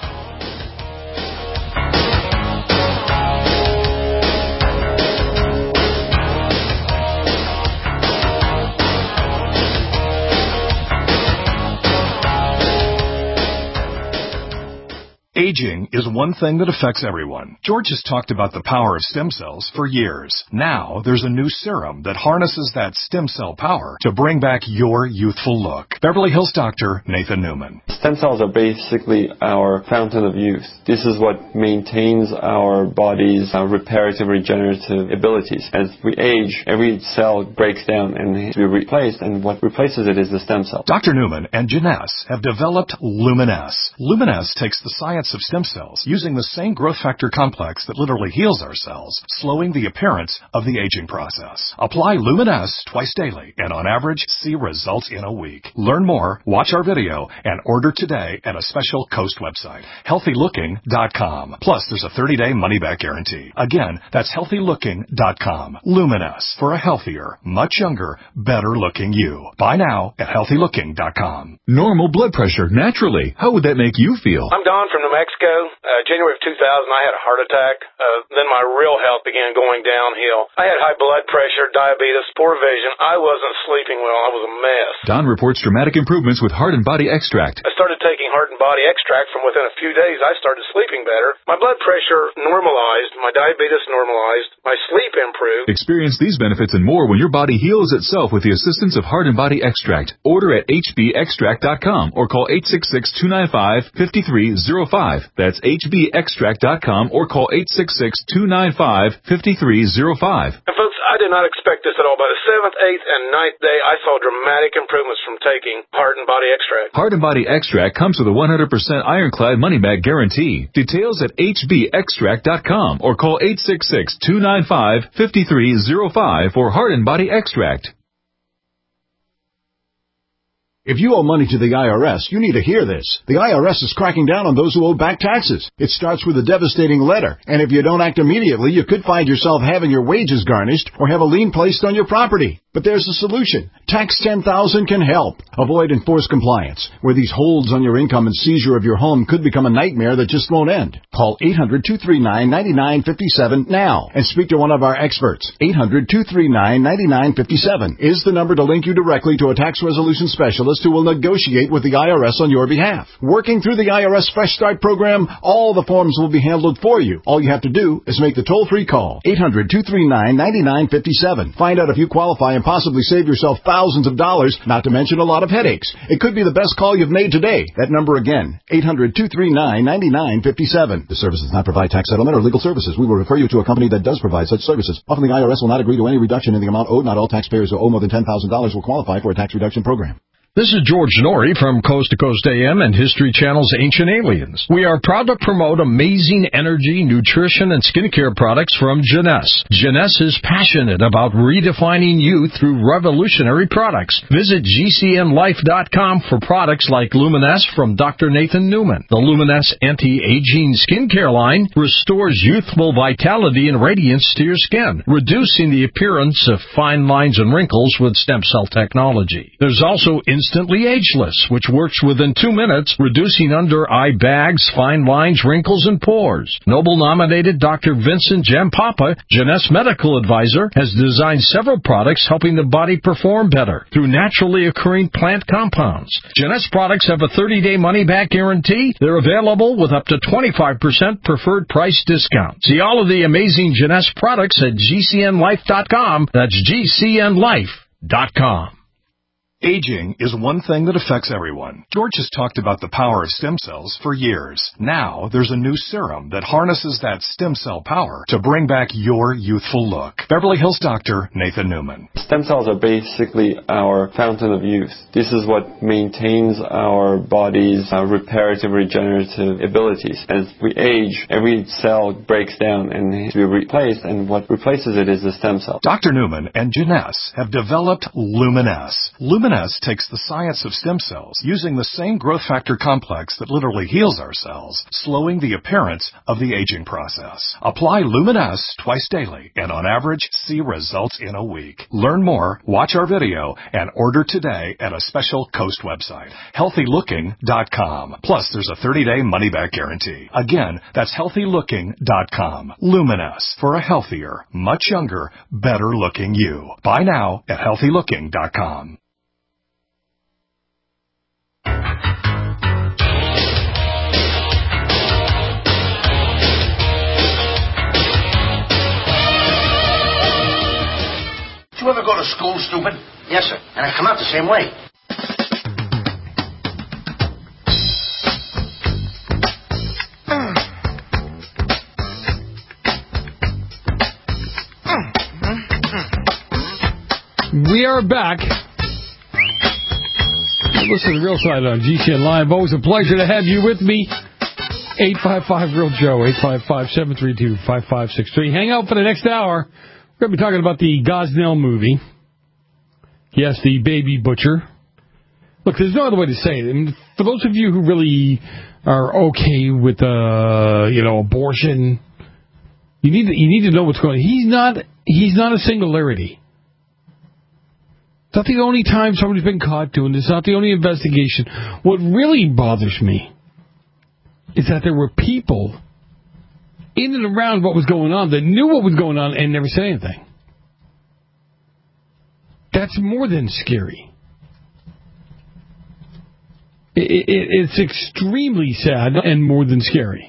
[SPEAKER 5] Aging is one thing that affects everyone. George has talked about the power of stem cells for years. Now, there's a new serum that harnesses that stem cell power to bring back your youthful look. Beverly Hills doctor Nathan Newman.
[SPEAKER 9] Stem cells are basically our fountain of youth. This is what maintains our body's uh, reparative and regenerative abilities. As we age, every cell breaks down and needs to be replaced, and what replaces it is the stem cell.
[SPEAKER 5] Doctor Newman and Janess have developed Luminess. Luminess takes the science of stem cells using the same growth factor complex that literally heals our cells, slowing the appearance of the aging process. Apply Luminess twice daily and on average see results in a week. Learn more, watch our video, and order today at a special Coast website, healthy looking dot com. Plus, there's a thirty-day money-back guarantee. Again, that's healthy looking dot com. Luminess, for a healthier, much younger, better-looking you. Buy now at healthy looking dot com.
[SPEAKER 11] Normal blood pressure, naturally. How would that make you feel?
[SPEAKER 24] I'm Don from New Mexico. Uh, January of two thousand, I had a heart attack. Uh, then my real health began going downhill. I had high blood pressure, diabetes, poor vision. I wasn't sleeping well. I was a mess.
[SPEAKER 11] Don reports dramatic improvements with Heart and Body Extract.
[SPEAKER 24] I started taking Heart and Body Extract. From within a few days, I started sleeping better. My blood pressure normalized. My diabetes normalized. My sleep improved.
[SPEAKER 11] Experience these benefits and more when your body heals itself with the assistance of Heart and Body Extract. Order at h b extract dot com or call eight six six, two nine five, five three zero five. That's h b extract dot com or call eight six six, two nine five, five three zero five.
[SPEAKER 24] And folks, I did not expect this at all. By the seventh, eighth, and ninth day, I saw dramatic improvements from taking Heart and Body Extract.
[SPEAKER 11] Heart and Body Extract comes with a one hundred percent ironclad money-back guarantee. Details at h b extract dot com or call eight six six, two nine five, five three zero five for Heart and Body Extract.
[SPEAKER 25] If you owe money to the I R S, you need to hear this. The I R S is cracking down on those who owe back taxes. It starts with a devastating letter, and if you don't act immediately, you could find yourself having your wages garnished or have a lien placed on your property. But there's a solution. Tax ten thousand can help. Avoid enforced compliance, where these holds on your income and seizure of your home could become a nightmare that just won't end. Call eight hundred, two three nine, nine nine five seven now and speak to one of our experts. eight hundred, two three nine, nine nine five seven is the number to link you directly to a tax resolution specialist who will negotiate with the I R S on your behalf. Working through the I R S Fresh Start program, all the forms will be handled for you. All you have to do is make the toll-free call. eight hundred, two three nine, nine nine five seven. Find out if you qualify and possibly save yourself thousands of dollars, not to mention a lot of headaches. It could be the best call you've made today. That number again, eight hundred, two three nine, nine nine five seven. The service does not provide tax settlement or legal services. We will refer you to a company that does provide such services. Often the I R S will not agree to any reduction in the amount owed. Not all taxpayers who owe more than ten thousand dollars will qualify for a tax reduction program.
[SPEAKER 12] This is George Norrie from Coast to Coast A M and History Channel's Ancient Aliens. We are proud to promote amazing energy, nutrition, and skincare products from Jeunesse. Jeunesse is passionate about redefining youth through revolutionary products. Visit G C N life dot com for products like Luminesse from Doctor Nathan Newman. The Luminesse Anti-Aging Skincare line restores youthful vitality and radiance to your skin, reducing the appearance of fine lines and wrinkles with stem cell technology. There's also Instantly Ageless, which works within two minutes, reducing under-eye bags, fine lines, wrinkles, and pores. Noble-nominated Doctor Vincent Jampapa, Jeunesse medical advisor, has designed several products helping the body perform better through naturally occurring plant compounds. Jeunesse products have a thirty-day money-back guarantee. They're available with up to twenty-five percent preferred price discount. See all of the amazing Jeunesse products at G C N life dot com. That's G C N life dot com.
[SPEAKER 5] Aging is one thing that affects everyone. George has talked about the power of stem cells for years. Now, there's a new serum that harnesses that stem cell power to bring back your youthful look. Beverly Hills doctor Nathan Newman.
[SPEAKER 9] Stem cells are basically our fountain of youth. This is what maintains our body's uh, reparative, regenerative abilities. As we age, every cell breaks down and needs to be replaced, and what replaces it is the stem cell.
[SPEAKER 5] Doctor Newman and Jeunesse have developed Luminesse. Luminesse takes the science of stem cells using the same growth factor complex that literally heals our cells, slowing the appearance of the aging process. Apply Luminesse twice daily and on average see results in a week. Learn more, watch our video, and order today at a special Coast website, healthy looking dot com. Plus, there's a thirty-day money-back guarantee. Again, that's healthy looking dot com. Luminesse, for a healthier, much younger, better-looking you. Buy now at healthy looking dot com.
[SPEAKER 13] Did you ever go to school, stupid? Yes, sir. And I come out the same way.
[SPEAKER 8] We are back. Listen to Real Side on G C N Live. Always a pleasure to have you with me. eight five five Real Joe, eight five five, seven three two, five five six three. Hang out for the next hour. We're going to be talking about the Gosnell movie. Yes, the Baby Butcher. Look, there's no other way to say it. I mean, for those of you who really are okay with, uh, you know, abortion, you need to, you need to know what's going on. He's not, he's not a singularity. It's not the only time somebody's been caught doing this. It's not the only investigation. What really bothers me is that there were people in and around what was going on that knew what was going on and never said anything. That's more than scary. It, it, it's extremely sad and more than scary.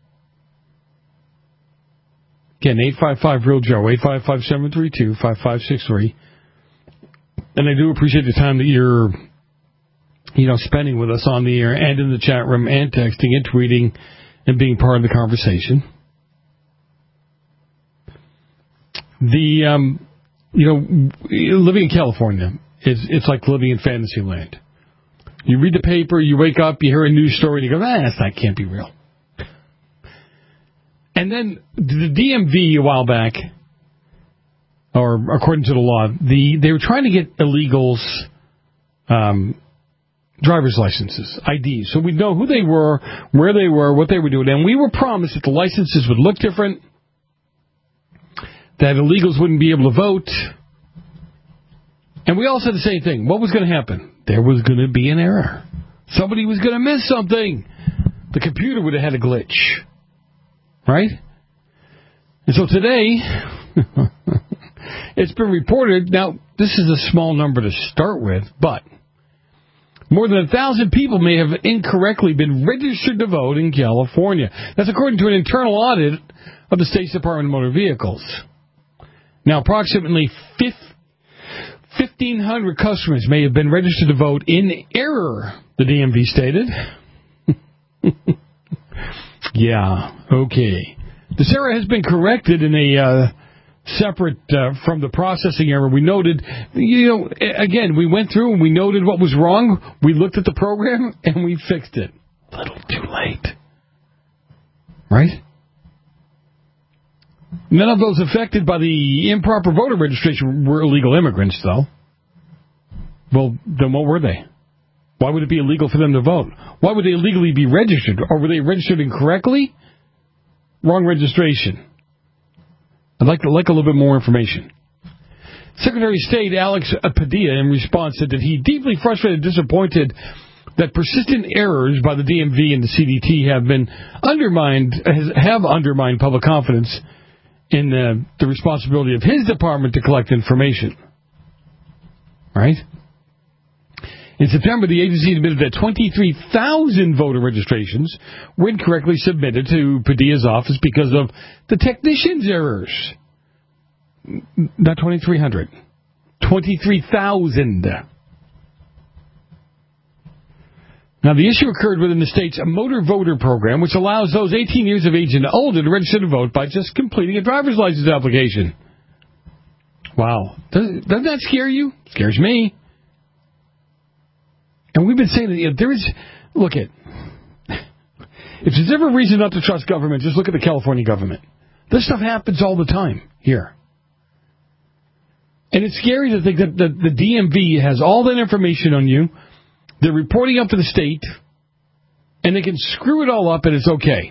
[SPEAKER 8] Again, eight five five Real Joe, eight five five, seven three two, five five six three. And I do appreciate the time that you're, you know, spending with us on the air and in the chat room and texting and tweeting and being part of the conversation. The, um, you know, living in California, is it's like living in fantasy land. You read the paper, you wake up, you hear a news story, and you go, ah, that can't be real. And then the D M V a while back, or according to the law, the they were trying to get illegals um, driver's licenses, I Ds, so we'd know who they were, where they were, what they were doing. And we were promised that the licenses would look different, that illegals wouldn't be able to vote. And we all said the same thing. What was going to happen? There was going to be an error. Somebody was going to miss something. The computer would have had a glitch. Right? And so today, it's been reported, now, this is a small number to start with, but more than a thousand people may have incorrectly been registered to vote in California. That's according to an internal audit of the state's Department of Motor Vehicles. Now, approximately fifteen hundred customers may have been registered to vote in error, the D M V stated. Yeah, okay. This error has been corrected in a uh, separate uh, from the processing error. We noted, you know, again, we went through and we noted what was wrong. We looked at the program and we fixed it. A little too late. Right? None of those affected by the improper voter registration were illegal immigrants, though. Well, then what were they? Why would it be illegal for them to vote? Why would they illegally be registered? Or were they registered incorrectly? Wrong registration. I'd like to like a little bit more information. Secretary of State Alex Padilla, in response, said that he deeply frustrated and disappointed that persistent errors by the D M V and the C D T have been undermined, have undermined public confidence in the, the responsibility of his department to collect information. Right? In September, the agency admitted that twenty-three thousand voter registrations were incorrectly submitted to Padilla's office because of the technician's errors. Not twenty-three hundred. twenty-three thousand. Now, the issue occurred within the state's motor voter program, which allows those eighteen years of age and older to register to vote by just completing a driver's license application. Wow. Doesn't, doesn't that scare you? Scares me. And we've been saying that, you know, there is, look at, if there's ever a reason not to trust government, just look at the California government. This stuff happens all the time here. And it's scary to think that the, the D M V has all that information on you. They're reporting up to the state, and they can screw it all up, and it's okay.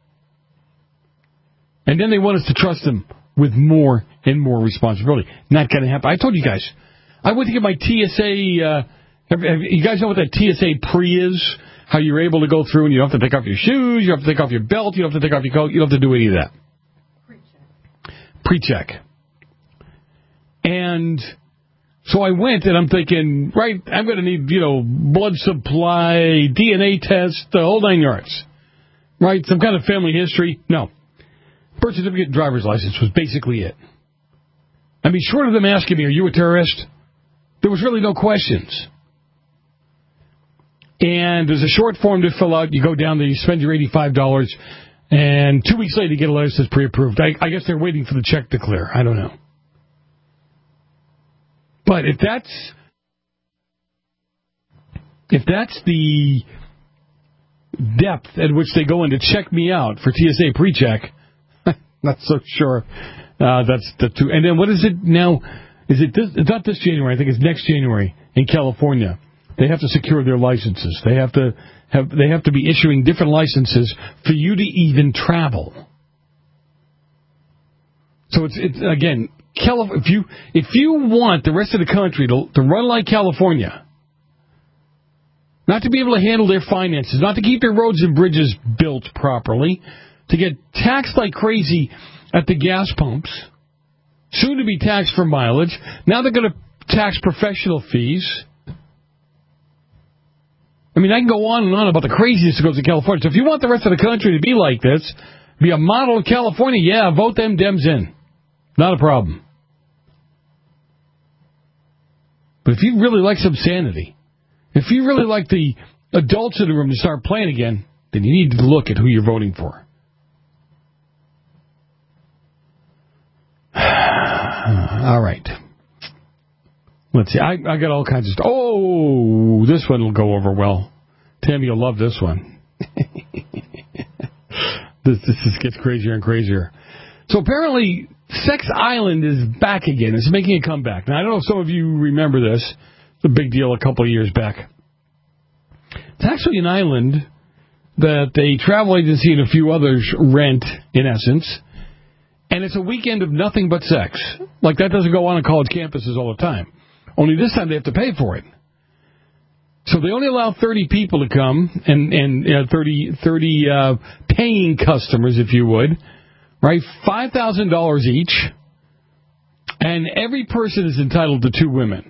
[SPEAKER 8] And then they want us to trust them with more and more responsibility. Not going to happen. I told you guys, I went to get my T S A, uh, have, have, you guys know what that T S A pre is? How you're able to go through and you don't have to take off your shoes, you don't have to take off your belt, you don't have to take off your coat, you don't have to do any of that. Pre-check. Pre-check. And so I went, and I'm thinking, right, I'm going to need, you know, blood supply, D N A test, the whole nine yards. Right? Some kind of family history. No. Birth certificate and driver's license was basically it. I mean, short of them asking me, are you a terrorist? There was really no questions. And there's a short form to fill out. You go down there, you spend your eighty-five dollars, and two weeks later you get a letter that says pre-approved. I, I guess they're waiting for the check to clear. I don't know. But if that's if that's the depth at which they go in to check me out for T S A pre-check, not so sure uh, that's the two. And then what is it now? Is it this? It's not this January. I think it's next January in California. They have to secure their licenses. They have to have they have to be issuing different licenses for you to even travel. So it's it's again, Calif- if you if you want the rest of the country to to run like California, not to be able to handle their finances, not to keep their roads and bridges built properly, to get taxed like crazy at the gas pumps, soon to be taxed for mileage. Now they're going to tax professional fees. I mean, I can go on and on about the craziness that goes in California. So if you want the rest of the country to be like this, be a model of California, yeah, vote them Dems in. Not a problem. But if you really like some sanity, if you really like the adults in the room to start playing again, then you need to look at who you're voting for. All right. Let's see. I, I got all kinds of stuff. Oh, this one will go over well. Tammy, you'll love this one. this this just gets crazier and crazier. So apparently, Sex Island is back again. It's making a comeback. Now, I don't know if some of you remember this. It's a big deal a couple of years back. It's actually an island that a travel agency and a few others rent, in essence. And it's a weekend of nothing but sex. Like, that doesn't go on on college campuses all the time. Only this time they have to pay for it. So they only allow thirty people to come, and, and uh, thirty, thirty uh, paying customers, if you would, right? five thousand dollars each, and every person is entitled to two women.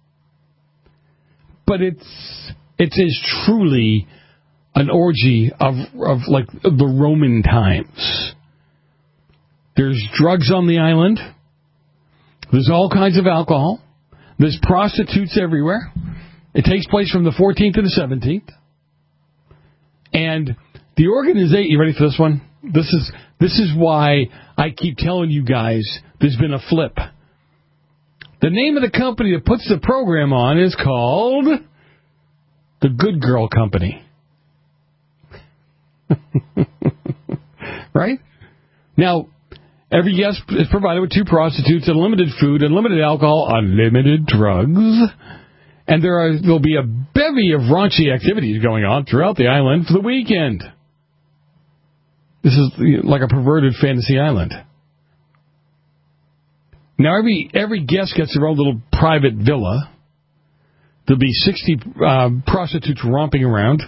[SPEAKER 8] But it's it is truly an orgy of of like the Roman times. There's drugs on the island. There's all kinds of alcohol. There's prostitutes everywhere. It takes place from the fourteenth to the seventeenth. And the organization, you ready for this one? This is this is why I keep telling you guys there's been a flip. The name of the company that puts the program on is called the Good Girl Company. Right? Now, every guest is provided with two prostitutes, unlimited food, unlimited alcohol, unlimited drugs. And there are there'll be a bevy of raunchy activities going on throughout the island for the weekend. This is like a perverted fantasy island. Now, every every guest gets their own little private villa. There'll be sixty uh, prostitutes romping around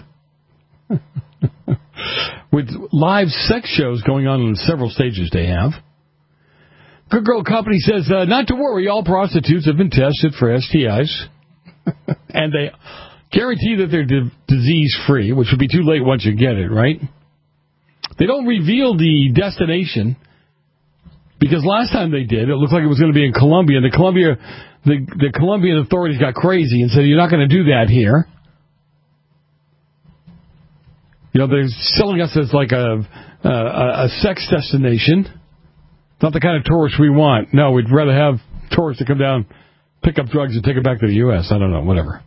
[SPEAKER 8] with live sex shows going on in several stages they have. Good Girl Company says, uh, not to worry, all prostitutes have been tested for S T Is. And they guarantee that they're di- disease-free, which would be too late once you get it, right? They don't reveal the destination, because last time they did, it looked like it was going to be in Colombia, and the Colombia, the, the Colombian authorities got crazy and said, you're not going to do that here. You know, they're selling us as like a, a, a sex destination. Not the kind of tourists we want. No, we'd rather have tourists to come down, pick up drugs, and take it back to the U S I don't know, whatever.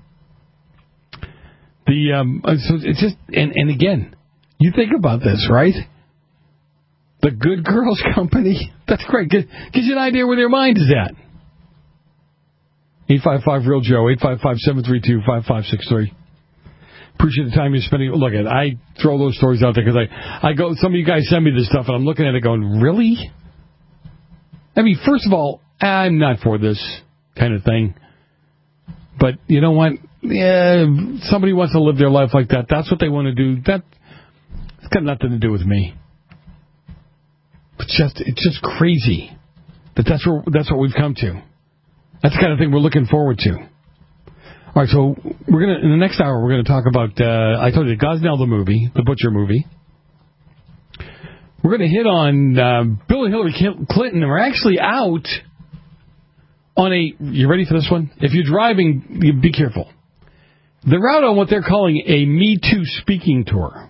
[SPEAKER 8] The um, so it's just, and, and again, you think about this, right? The Good Girls Company, that's great. Gives you an idea where their mind is at. eight five five real Joe, eight five five, seven three two, five five six three. Appreciate the time you're spending. Look, at I throw those stories out there because I, I go. Some of you guys send me this stuff, and I'm looking at it going, really? I mean, first of all, I'm not for this kind of thing. But you know what? Yeah, somebody wants to live their life like that. That's what they want to do. That it's got nothing to do with me. It's just it's just crazy that that's where that's what we've come to. That's the kind of thing we're looking forward to. All right, so we're gonna in the next hour we're gonna talk about. Uh, I told you Gosnell the movie, the Butcher movie. We're gonna hit on uh, Bill and Hillary Clinton, and we're actually out on a. You ready for this one? If you're driving, you be careful. They're out on what they're calling a Me Too speaking tour.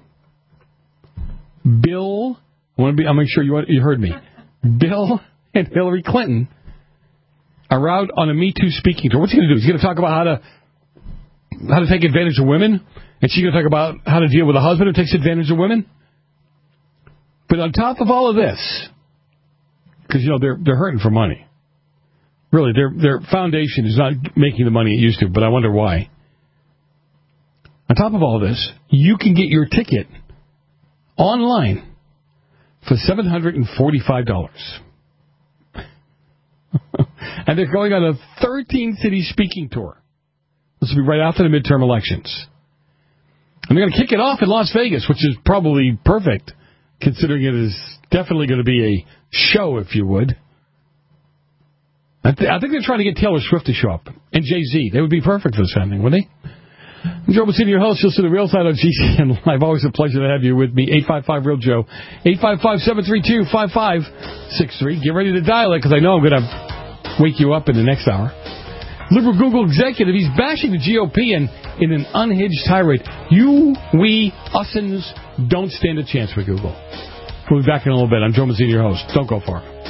[SPEAKER 8] Bill, I want to be. I'll make sure you you heard me. Bill and Hillary Clinton are out on a Me Too speaking tour. What's he going to do? He's going to talk about how to how to take advantage of women, and she's going to talk about how to deal with a husband who takes advantage of women. But on top of all of this, because you know they're they're hurting for money. Really, their their foundation is not making the money it used to. But I wonder why. On top of all this, you can get your ticket online for seven hundred forty-five dollars. And they're going on a thirteen-city speaking tour. This will be right after the midterm elections. And they're going to kick it off in Las Vegas, which is probably perfect, considering it is definitely going to be a show, if you would. I, th- I think they're trying to get Taylor Swift to show up. And Jay-Z. They would be perfect for this kind of thing, wouldn't they? I'm Joe Messina, your host. You'll see the real side on G C N Live. Always a pleasure to have you with me. eight five five real Joe. eight five five, seven three two, five five six three. Get ready to dial it, because I know I'm going to wake you up in the next hour. Liberal Google executive, he's bashing the G O P in, in an unhinged tirade. You, we, usins don't stand a chance with Google. We'll be back in a little bit. I'm Joe Messina, your host. Don't go far.